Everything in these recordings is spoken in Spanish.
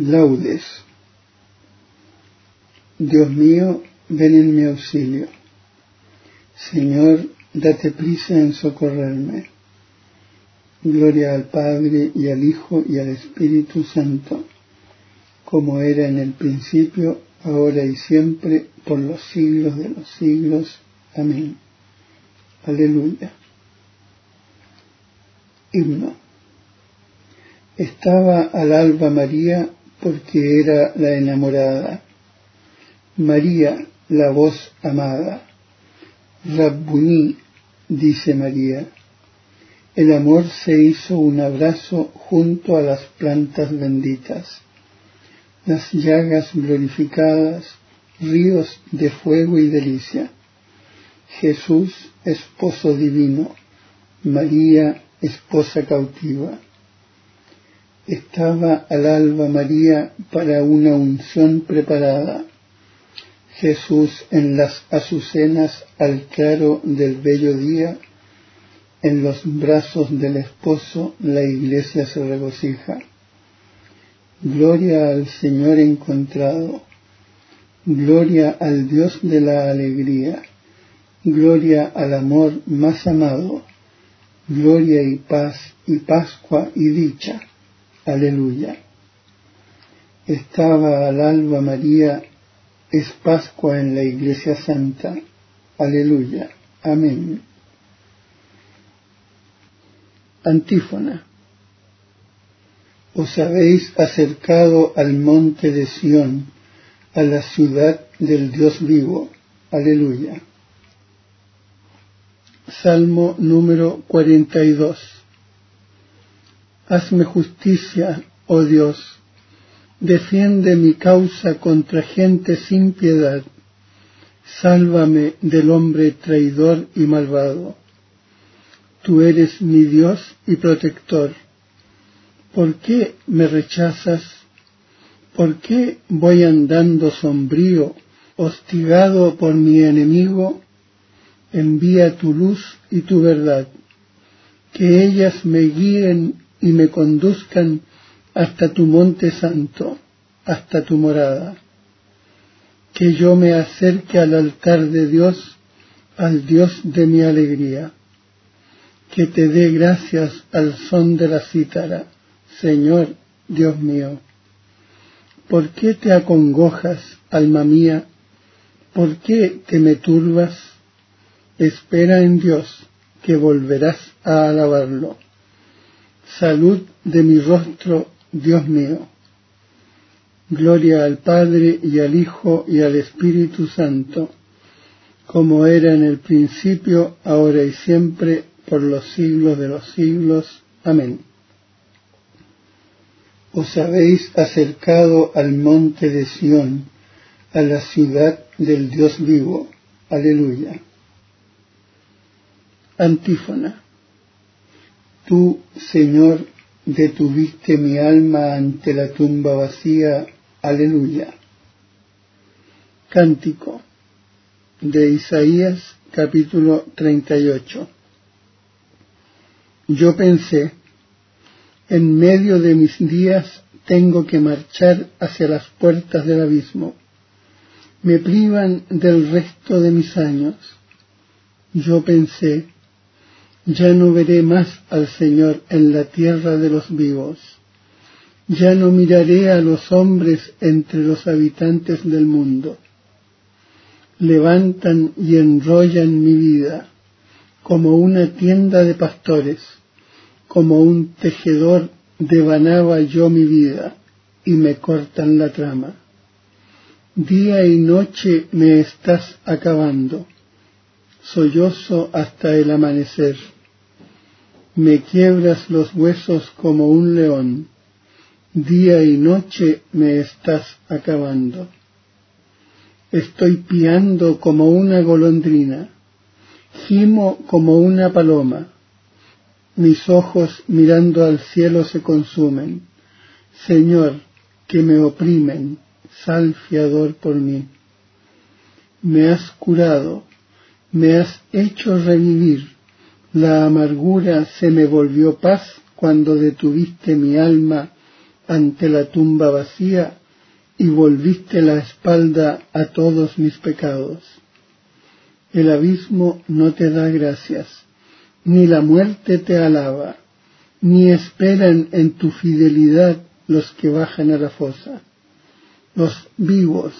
Laudes. Dios mío, ven en mi auxilio. Señor, date prisa en socorrerme. Gloria al Padre, y al Hijo, y al Espíritu Santo, como era en el principio, ahora y siempre, por los siglos de los siglos. Amén. Aleluya. Himno. Estaba al alba María, porque era la enamorada. María, la voz amada. Rabbuní, dice María. El amor se hizo un abrazo junto a las plantas benditas. Las llagas glorificadas, ríos de fuego y delicia. Jesús, esposo divino. María, esposa cautiva. Estaba al alba María para una unción preparada. Jesús en las azucenas al claro del bello día. En los brazos del esposo la iglesia se regocija. Gloria al Señor encontrado. Gloria al Dios de la alegría. Gloria al amor más amado. Gloria y paz y Pascua y dicha. Aleluya. Estaba al alba María, es Pascua en la Iglesia Santa. Aleluya. Amén. Antífona. Os habéis acercado al monte de Sión, a la ciudad del Dios vivo. Aleluya. Salmo número 42. Hazme justicia, oh Dios, defiende mi causa contra gente sin piedad, sálvame del hombre traidor y malvado. Tú eres mi Dios y protector. ¿Por qué me rechazas? ¿Por qué voy andando sombrío, hostigado por mi enemigo? Envía tu luz y tu verdad, que ellas me guíen y me conduzcan hasta tu monte santo, hasta tu morada. Que yo me acerque al altar de Dios, al Dios de mi alegría. Que te dé gracias al son de la cítara, Señor, Dios mío. ¿Por qué te acongojas, alma mía? ¿Por qué te me turbas? Espera en Dios, que volverás a alabarlo. Salud de mi rostro, Dios mío. Gloria al Padre, y al Hijo, y al Espíritu Santo, como era en el principio, ahora y siempre, por los siglos de los siglos. Amén. Os habéis acercado al monte de Sión, a la ciudad del Dios vivo. Aleluya. Antífona. Tú, Señor, detuviste mi alma ante la tumba vacía. Aleluya. Cántico de Isaías, capítulo 38. Yo pensé, en medio de mis días tengo que marchar hacia las puertas del abismo. Me privan del resto de mis años. Yo pensé, ya no veré más al Señor en la tierra de los vivos. Ya no miraré a los hombres entre los habitantes del mundo. Levantan y enrollan mi vida, como una tienda de pastores, como un tejedor devanaba yo mi vida, y me cortan la trama. Día y noche me estás acabando, sollozo hasta el amanecer. Me quiebras los huesos como un león, día y noche me estás acabando. Estoy piando como una golondrina, gimo como una paloma. Mis ojos mirando al cielo se consumen. Señor, que me oprimen, sal fiador por mí. Me has curado, me has hecho revivir. La amargura se me volvió paz cuando detuviste mi alma ante la tumba vacía y volviste la espalda a todos mis pecados. El abismo no te da gracias, ni la muerte te alaba, ni esperan en tu fidelidad los que bajan a la fosa. Los vivos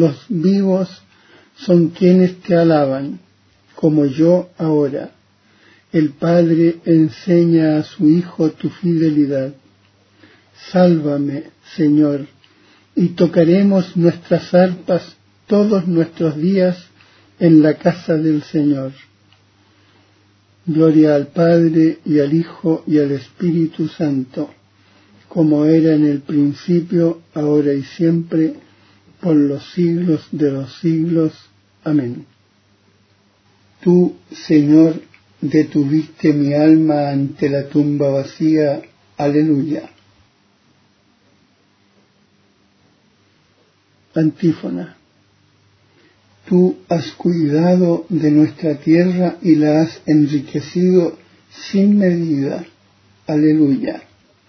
son quienes te alaban, como yo ahora. El Padre enseña a su Hijo tu fidelidad. Sálvame, Señor, y tocaremos nuestras arpas todos nuestros días en la casa del Señor. Gloria al Padre, y al Hijo, y al Espíritu Santo, como era en el principio, ahora y siempre, por los siglos de los siglos. Amén. Tú, Señor, detuviste mi alma ante la tumba vacía. Aleluya. Antífona. Tú has cuidado de nuestra tierra y la has enriquecido sin medida. Aleluya.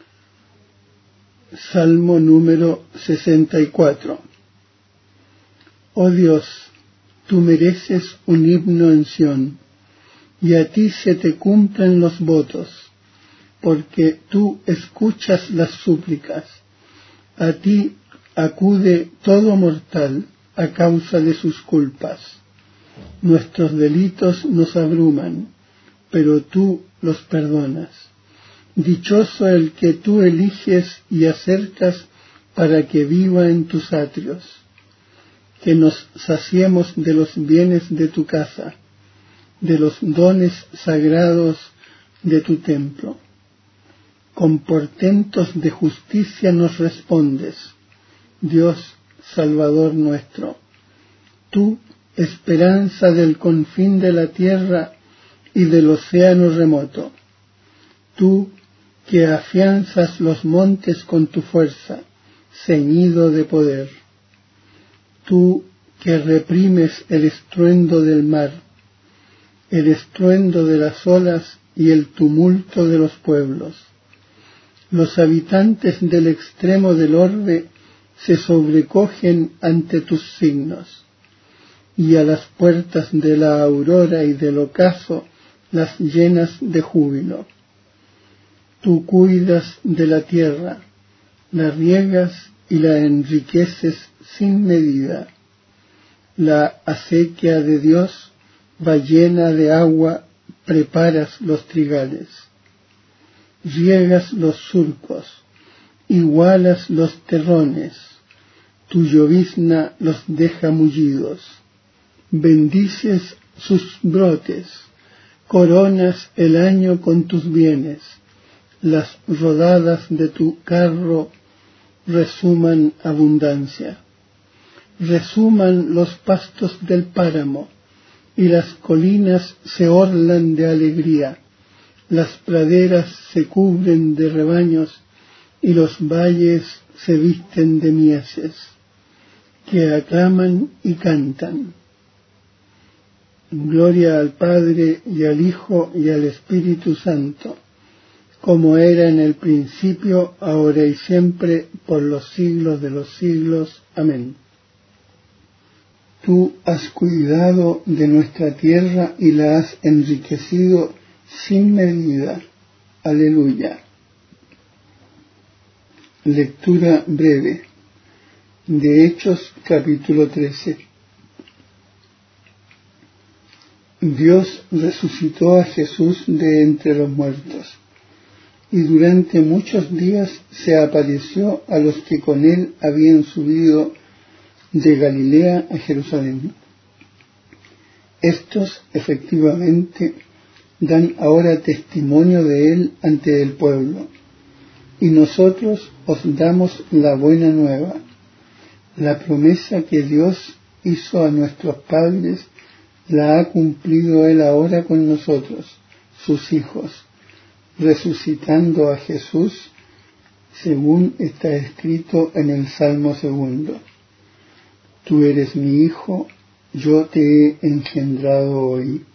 Salmo número 64. Oh Dios, tú mereces un himno en Sión, y a ti se te cumplen los votos, porque tú escuchas las súplicas. A ti acude todo mortal a causa de sus culpas. Nuestros delitos nos abruman, pero tú los perdonas. Dichoso el que tú eliges y acercas para que viva en tus atrios. Que nos saciemos de los bienes de tu casa, de los dones sagrados de tu templo. Con portentos de justicia nos respondes, Dios Salvador nuestro. Tú, esperanza del confín de la tierra y del océano remoto. Tú, que afianzas los montes con tu fuerza, ceñido de poder. Tú, que reprimes el estruendo del mar, el estruendo de las olas y el tumulto de los pueblos. Los habitantes del extremo del orbe se sobrecogen ante tus signos, y a las puertas de la aurora y del ocaso las llenas de júbilo. Tú cuidas de la tierra, la riegas y la enriqueces sin medida. La acequia de Dios va llena de agua, preparas los trigales. Riegas los surcos, igualas los terrones, tu llovizna los deja mullidos. Bendices sus brotes, coronas el año con tus bienes. Las rodadas de tu carro resuman abundancia. Resuman los pastos del páramo, y las colinas se orlan de alegría. Las praderas se cubren de rebaños, y los valles se visten de mieses, que aclaman y cantan. Gloria al Padre, y al Hijo, y al Espíritu Santo, como era en el principio, ahora y siempre, por los siglos de los siglos. Amén. Tú has cuidado de nuestra tierra y la has enriquecido sin medida. Aleluya. Lectura breve de Hechos capítulo 13. Dios resucitó a Jesús de entre los muertos, y durante muchos días se apareció a los que con él habían subido de Galilea a Jerusalén. Estos efectivamente dan ahora testimonio de él ante el pueblo, y nosotros os damos la buena nueva, la promesa que Dios hizo a nuestros padres, la ha cumplido él ahora con nosotros, sus hijos, resucitando a Jesús, según está escrito en el Salmo 2. Tú eres mi hijo, yo te he engendrado hoy.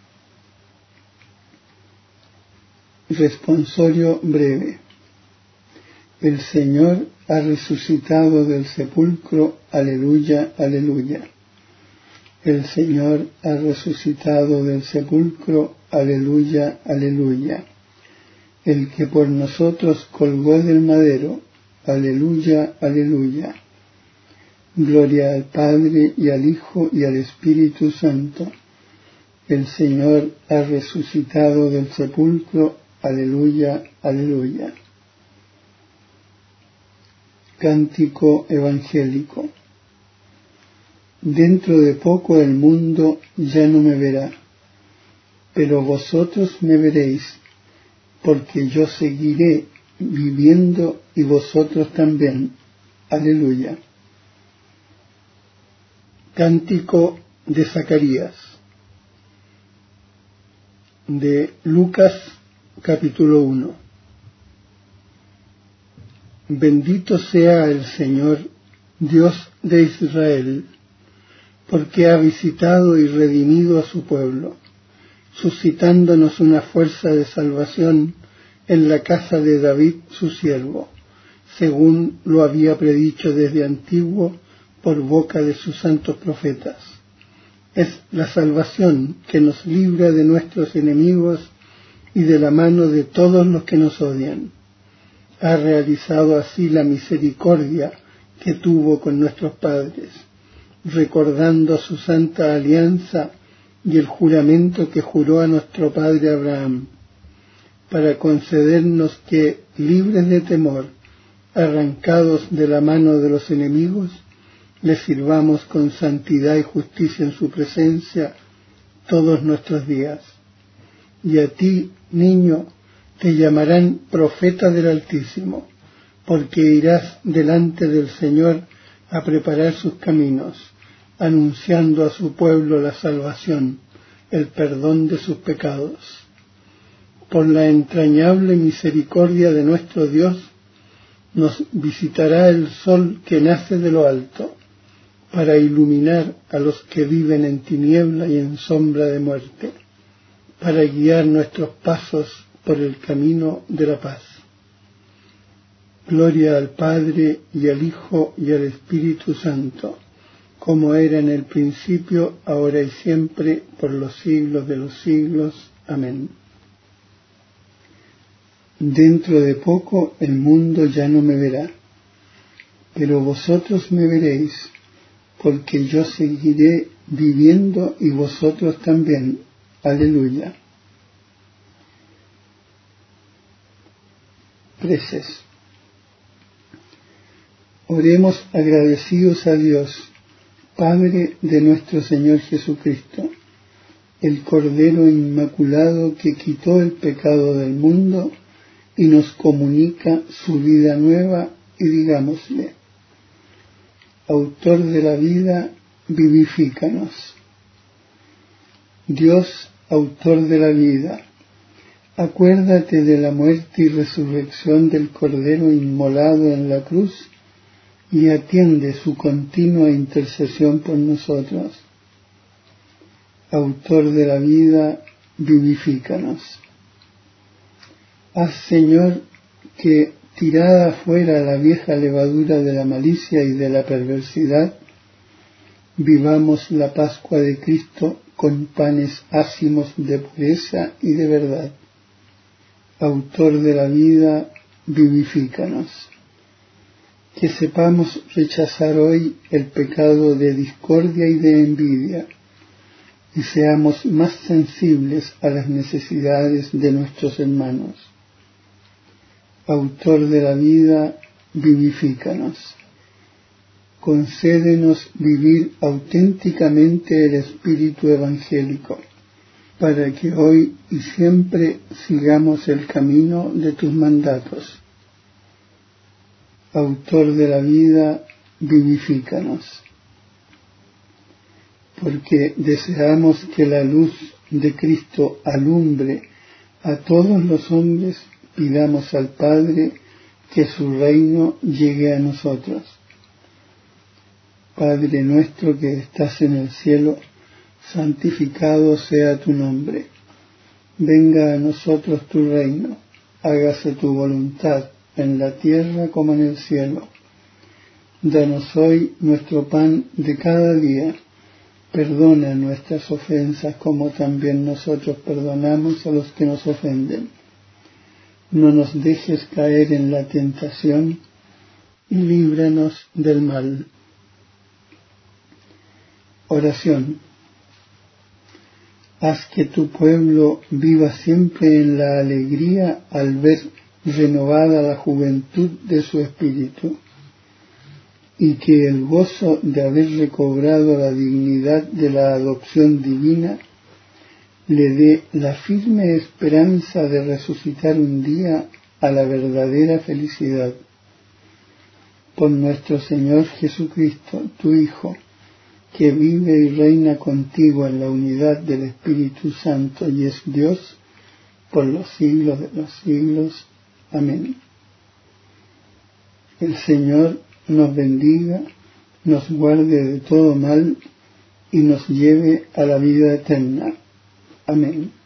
Responsorio breve. El Señor ha resucitado del sepulcro, aleluya, aleluya. El Señor ha resucitado del sepulcro, aleluya, aleluya. El que por nosotros colgó del madero, aleluya, aleluya. Gloria al Padre y al Hijo y al Espíritu Santo. El Señor ha resucitado del sepulcro, aleluya, aleluya. Cántico evangélico. Dentro de poco el mundo ya no me verá, pero vosotros me veréis, porque yo seguiré viviendo y vosotros también. Aleluya. Cántico de Zacarías. De Lucas capítulo 1. Bendito sea el Señor, Dios de Israel, porque ha visitado y redimido a su pueblo, suscitándonos una fuerza de salvación en la casa de David su siervo, según lo había predicho desde antiguo por boca de sus santos profetas. Es la salvación que nos libra de nuestros enemigos y de la mano de todos los que nos odian. Ha realizado así la misericordia que tuvo con nuestros padres, recordando su santa alianza y el juramento que juró a nuestro padre Abraham, para concedernos que, libres de temor, arrancados de la mano de los enemigos, le sirvamos con santidad y justicia en su presencia todos nuestros días. Y a ti, niño, te llamarán profeta del Altísimo, porque irás delante del Señor a preparar sus caminos, anunciando a su pueblo la salvación, el perdón de sus pecados. Por la entrañable misericordia de nuestro Dios, nos visitará el sol que nace de lo alto, para iluminar a los que viven en tiniebla y en sombra de muerte, para guiar nuestros pasos por el camino de la paz. Gloria al Padre y al Hijo y al Espíritu Santo, como era en el principio, ahora y siempre, por los siglos de los siglos. Amén. Dentro de poco el mundo ya no me verá, pero vosotros me veréis, porque yo seguiré viviendo y vosotros también. Aleluya. Preces. Oremos agradecidos a Dios, Padre de nuestro Señor Jesucristo, el Cordero Inmaculado que quitó el pecado del mundo y nos comunica su vida nueva, y digámosle: Autor de la vida, vivifícanos. Dios, autor de la vida, acuérdate de la muerte y resurrección del Cordero inmolado en la cruz y atiende su continua intercesión por nosotros. Autor de la vida, vivifícanos. Haz, Señor, que, tirada fuera la vieja levadura de la malicia y de la perversidad, vivamos la Pascua de Cristo con panes ácimos de pureza y de verdad. Autor de la vida, vivifícanos. Que sepamos rechazar hoy el pecado de discordia y de envidia, y seamos más sensibles a las necesidades de nuestros hermanos. Autor de la vida, vivifícanos. Concédenos vivir auténticamente el espíritu evangélico, para que hoy y siempre sigamos el camino de tus mandatos. Autor de la vida, vivifícanos. Porque deseamos que la luz de Cristo alumbre a todos los hombres, pidamos al Padre que su reino llegue a nosotros. Padre nuestro que estás en el cielo, santificado sea tu nombre. Venga a nosotros tu reino, hágase tu voluntad, en la tierra como en el cielo. Danos hoy nuestro pan de cada día. Perdona nuestras ofensas como también nosotros perdonamos a los que nos ofenden. No nos dejes caer en la tentación y líbranos del mal. Oración. Haz que tu pueblo viva siempre en la alegría al ver renovada la juventud de su espíritu, y que el gozo de haber recobrado la dignidad de la adopción divina le dé la firme esperanza de resucitar un día a la verdadera felicidad. Por nuestro Señor Jesucristo, tu Hijo, que vive y reina contigo en la unidad del Espíritu Santo y es Dios por los siglos de los siglos. Amén. El Señor nos bendiga, nos guarde de todo mal y nos lleve a la vida eterna. Amén.